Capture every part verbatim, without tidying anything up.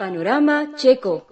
Panorama Checo.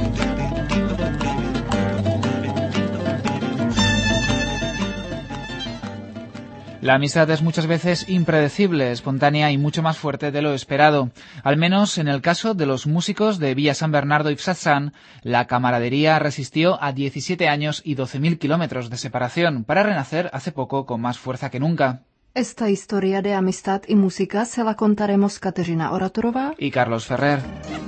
La amistad es muchas veces impredecible, espontánea y mucho más fuerte de lo esperado. Al menos en el caso de los músicos de Villa San Bernardo y Wsadzan, la camaradería resistió a diecisiete años y doce mil kilómetros de separación para renacer hace poco con más fuerza que nunca. Esta historia de amistad y música se la contaremos Kateřina Oratorová y Carlos Ferrer.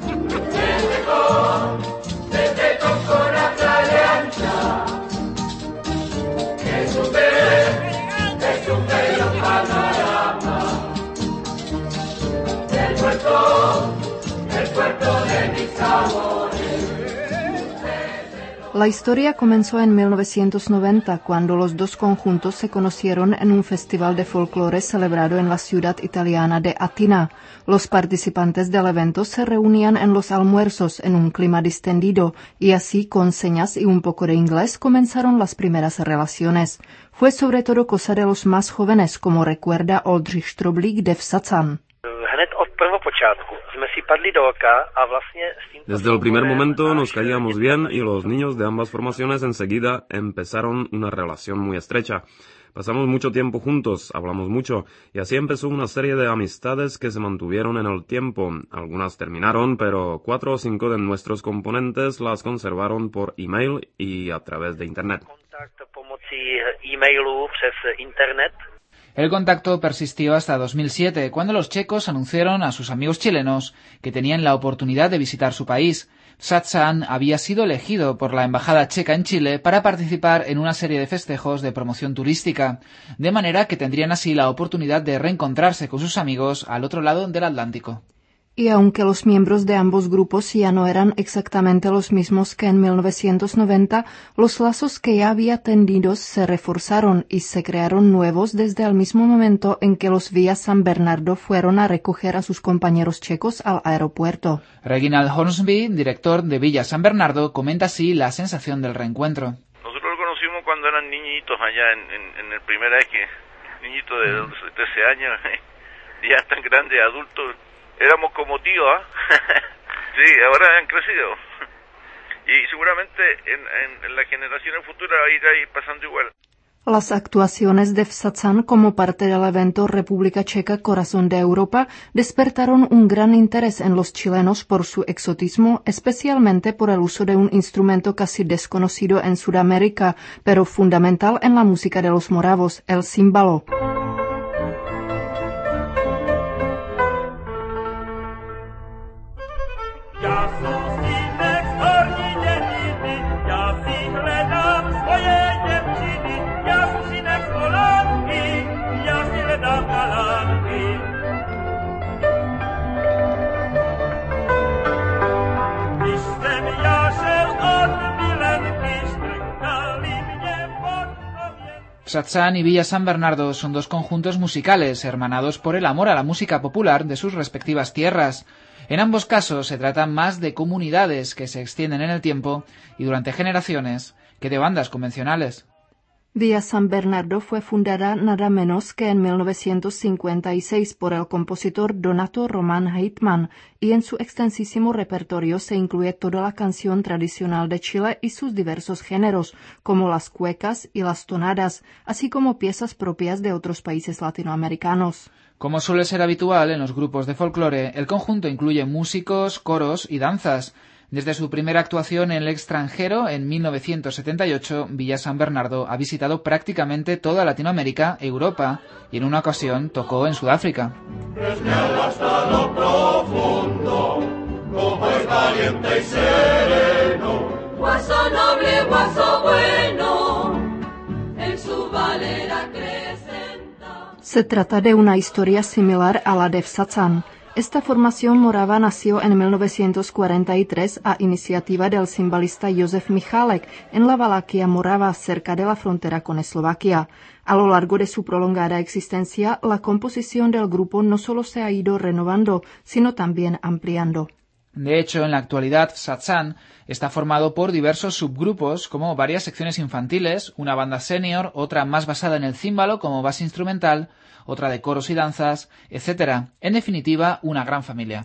La historia comenzó en mil novecientos noventa, cuando los dos conjuntos se conocieron en un festival de folclore celebrado en la ciudad italiana de Atina. Los participantes del evento se reunían en los almuerzos en un clima distendido y así, con señas y un poco de inglés, comenzaron las primeras relaciones. Fue sobre todo cosa de los más jóvenes, como recuerda Oldřich Štroblík de Wsadzan. Desde el primer momento nos caíamos bien y los niños de ambas formaciones enseguida empezaron una relación muy estrecha. Pasamos mucho tiempo juntos, hablamos mucho, y así empezó una serie de amistades que se mantuvieron en el tiempo. Algunas terminaron, pero cuatro o cinco de nuestros componentes las conservaron por email y a través de Internet. El contacto persistió hasta dos mil siete, cuando los checos anunciaron a sus amigos chilenos que tenían la oportunidad de visitar su país. Wsadzan había sido elegido por la Embajada Checa en Chile para participar en una serie de festejos de promoción turística, de manera que tendrían así la oportunidad de reencontrarse con sus amigos al otro lado del Atlántico. Y aunque los miembros de ambos grupos ya no eran exactamente los mismos que en mil novecientos noventa, los lazos que ya había tendidos se reforzaron y se crearon nuevos desde el mismo momento en que los Villa San Bernardo fueron a recoger a sus compañeros checos al aeropuerto. Reginald Hornsby, director de Villa San Bernardo, comenta así la sensación del reencuentro. Nosotros lo conocimos cuando eran niñitos allá en, en, en el primer eje, niñitos de trece años, ya tan grandes, adultos. Éramos como tíos, ¿ah? ¿eh? Sí, ahora han crecido. Y seguramente en, en, en las generaciones futuras irá a ir pasando igual. Las actuaciones de Wsadzan como parte del evento República Checa Corazón de Europa despertaron un gran interés en los chilenos por su exotismo, especialmente por el uso de un instrumento casi desconocido en Sudamérica, pero fundamental en la música de los moravos, el címbalo. Wsadzan y Villa San Bernardo son dos conjuntos musicales hermanados por el amor a la música popular de sus respectivas tierras. En ambos casos se trata más de comunidades que se extienden en el tiempo y durante generaciones que de bandas convencionales. Villa San Bernardo fue fundada nada menos que en mil novecientos cincuenta y seis por el compositor Donato Roman Heitmann y en su extensísimo repertorio se incluye toda la canción tradicional de Chile y sus diversos géneros, como las cuecas y las tonadas, así como piezas propias de otros países latinoamericanos. Como suele ser habitual en los grupos de folclore, el conjunto incluye músicos, coros y danzas. Desde su primera actuación en el extranjero, en mil novecientos setenta y ocho, Villa San Bernardo ha visitado prácticamente toda Latinoamérica, Europa, y en una ocasión tocó en Sudáfrica. Hasta lo profundo, como es valiente y sereno, guaso noble, guaso bueno, en su valera acrecenta. Se trata de una historia similar a la de Wsadzan. Esta formación morava nació en mil novecientos cuarenta y tres a iniciativa del cimbalista Josef Michalek en la Valaquia morava, cerca de la frontera con Eslovaquia. A lo largo de su prolongada existencia, la composición del grupo no solo se ha ido renovando, sino también ampliando. De hecho, en la actualidad, Wsadzan está formado por diversos subgrupos, como varias secciones infantiles, una banda senior, otra más basada en el címbalo como base instrumental, otra de coros y danzas, etcétera. En definitiva, una gran familia.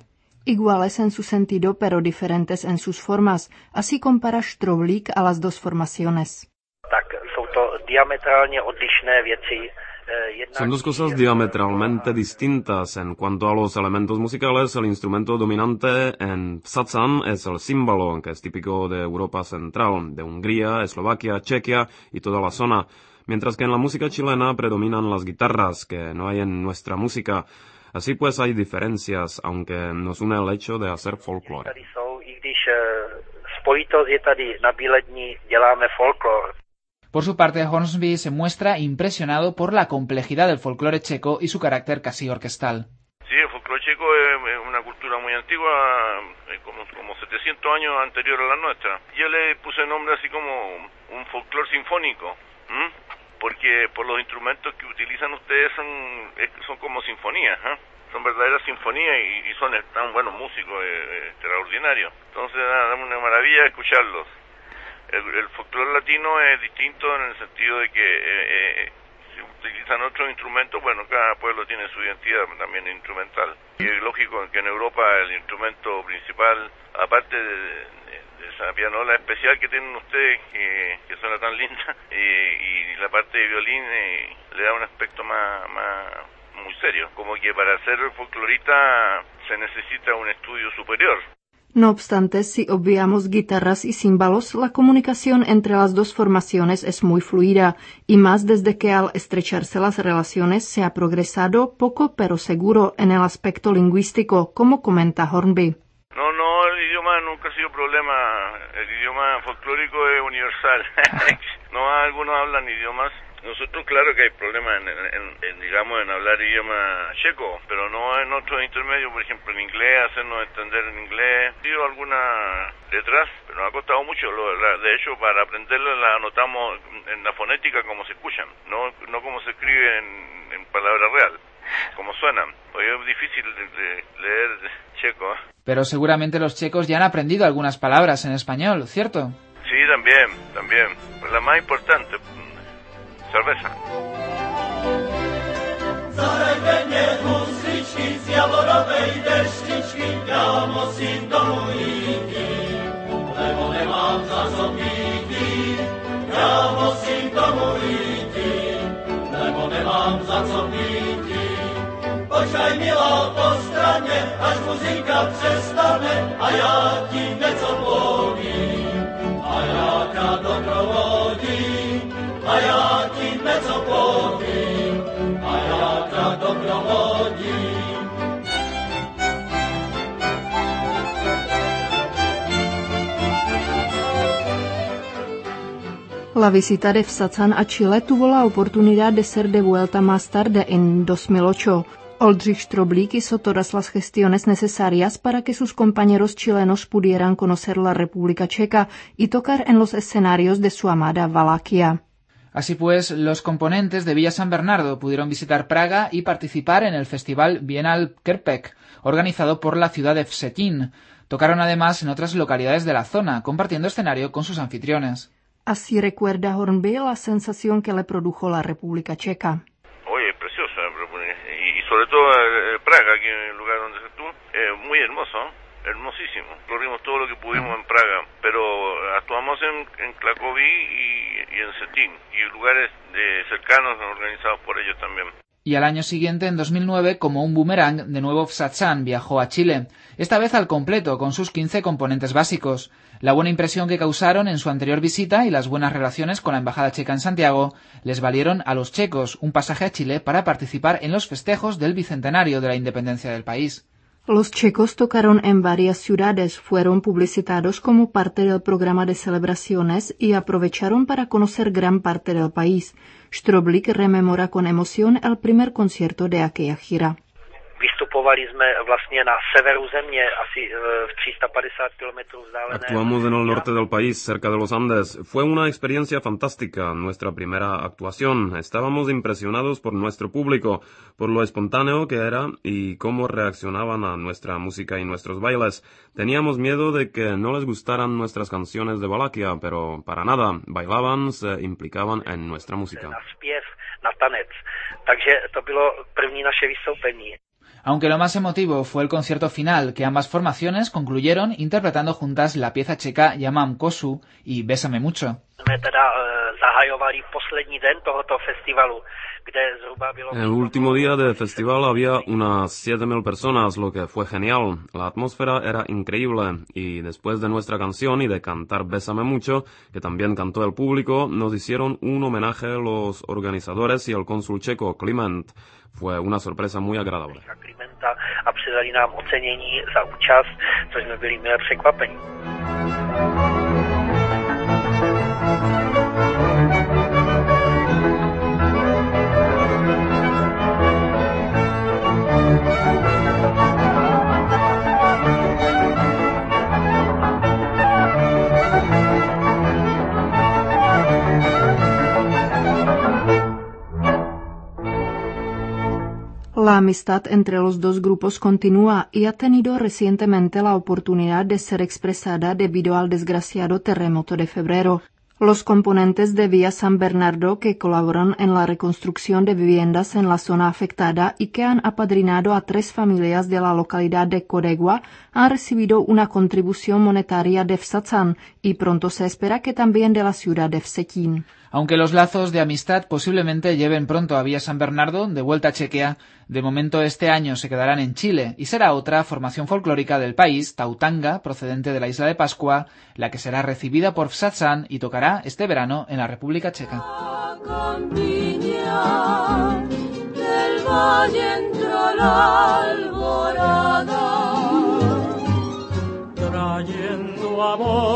iguales en su sentido pero diferentes en sus formas. Así compara Štroblík a las dos formaciones. Tak jsou to diametrálně odlišné věci. Son dos cosas diametralmente distintas. En cuanto a los elementos musicales, el instrumento dominante en Vsacan es el címbalo, que es típico de Europa Central, de Hungría, Eslovaquia, Chequia y toda la zona, mientras que en la música chilena predominan las guitarras, que no hay en nuestra música. Así pues hay diferencias, aunque nos une el hecho de hacer folclore. Tady jsou, i když spojitost je tady na Bíledni, děláme folklor. Por su parte, Hornsby se muestra impresionado por la complejidad del folclore checo y su carácter casi orquestal. Sí, el folclore checo es una cultura muy antigua, como, como setecientos años anterior a la nuestra. Yo le puse nombre así como un folclore sinfónico, ¿m? Porque por los instrumentos que utilizan ustedes son, son como sinfonías, ¿eh? Son verdaderas sinfonías y, y son tan buenos músicos, eh, extraordinarios. Entonces, da una maravilla escucharlos. El, el folclore latino es distinto en el sentido de que eh, eh, se utilizan otros instrumentos. Bueno, cada pueblo tiene su identidad también instrumental. Y es lógico que en Europa el instrumento principal, aparte de, de, de esa pianola especial que tienen ustedes, que, que suena tan linda, y, y la parte de violín eh, le da un aspecto más, más muy serio. Como que para ser folclorista se necesita un estudio superior. No obstante, si obviamos guitarras y címbalos, la comunicación entre las dos formaciones es muy fluida, y más desde que al estrecharse las relaciones se ha progresado poco pero seguro en el aspecto lingüístico, como comenta Hornby. No, no, el idioma nunca ha sido problema. El idioma folclórico es universal. No, algunos hablan idiomas. Nosotros, claro que hay problemas en, en, en, digamos, en hablar idioma checo, pero no en otros intermedios, por ejemplo, en inglés, hacernos entender en inglés. Digo algunas letras, pero nos ha costado mucho. Lo, la, de hecho, para aprenderlas las anotamos en la fonética como se escuchan, no, no como se escribe en, en palabra real, como suenan. Porque es difícil de, de leer checo. Pero seguramente los checos ya han aprendido algunas palabras en español, ¿cierto? Sí, también, también. Pues la más importante, cerveza. Zahrajte mě husličky z javorovej deštičky, já musím domů jít, lebo nemám za co pít. Já musím domů jít, lebo nemám za co pít. Počkaj milá po straně, až muzinka přestane, a já ti něco povím, a já tě doprovodím. A já ti něco povím, a já tě doprovodím. La visita de Vsacan a Chile tuvo la oportunidad de ser devuelta más tarde en dos mil ocho. Oldřich Štroblík hizo todas las gestiones necesarias para que sus compañeros chilenos pudieran conocer la República Checa y tocar en los escenarios de su amada Valaquia. Así pues, los componentes de Villa San Bernardo pudieron visitar Praga y participar en el Festival Bienal Krpek, organizado por la ciudad de Vsetín. Tocaron además en otras localidades de la zona, compartiendo escenario con sus anfitriones. Así recuerda Hornby la sensación que le produjo la República Checa. Oye, preciosa, y sobre todo eh, Praga, aquí en el lugar donde estuvo, eh, muy hermoso, ¿eh? Hermosísimo. Corrimos todo lo que pudimos en Praga, pero actuamos en, en Klakoví y, y en Cetín, y lugares de cercanos organizados por ellos también. Y al año siguiente, en dos mil nueve, como un boomerang, de nuevo Vsacan viajó a Chile, esta vez al completo, con sus quince componentes básicos. La buena impresión que causaron en su anterior visita y las buenas relaciones con la Embajada Checa en Santiago les valieron a los checos un pasaje a Chile para participar en los festejos del bicentenario de la independencia del país. Los checos tocaron en varias ciudades, fueron publicitados como parte del programa de celebraciones y aprovecharon para conocer gran parte del país. Štroblík rememora con emoción el primer concierto de aquella gira. Vystupovali jsme vlastně na severu země, asi v tři sta padesát kilometrů vzdálené. Actuamos en el norte del país, cerca de los Andes. Fue una experiencia fantástica, nuestra primera actuación. Estábamos impresionados por nuestro público, por lo espontáneo que era y cómo reaccionaban a nuestra música y nuestros bailes. Teníamos miedo de que no les gustaran nuestras canciones de Valaquia, pero para nada. Bailaban, se implicaban en nuestra música. Na zpěv, na tanec. Takže to bylo první naše vystoupení. Aunque lo más emotivo fue el concierto final, que ambas formaciones concluyeron interpretando juntas la pieza checa Ja mám kosu y Bésame mucho. El último día del festival había unas siete mil personas, lo que fue genial. La atmósfera era increíble y después de nuestra canción y de cantar Bésame mucho, que también cantó el público, nos hicieron un homenaje a los organizadores y al cónsul checo, Kliment. Fue una sorpresa muy agradable. A přidali nám ocenění za účast, což jsme byli mile překvapeni. La amistad entre los dos grupos continúa y ha tenido recientemente la oportunidad de ser expresada debido al desgraciado terremoto de febrero. Los componentes de Vía San Bernardo que colaboran en la reconstrucción de viviendas en la zona afectada y que han apadrinado a tres familias de la localidad de Kodegua han recibido una contribución monetaria de Vsacan y pronto se espera que también de la ciudad de Vsetín. Aunque los lazos de amistad posiblemente lleven pronto a Vía San Bernardo de vuelta a Chequia, de momento este año se quedarán en Chile y será otra formación folclórica del país, Tautanga, procedente de la isla de Pascua, la que será recibida por Vsacan y tocará este verano en la República Checa. Trayendo amor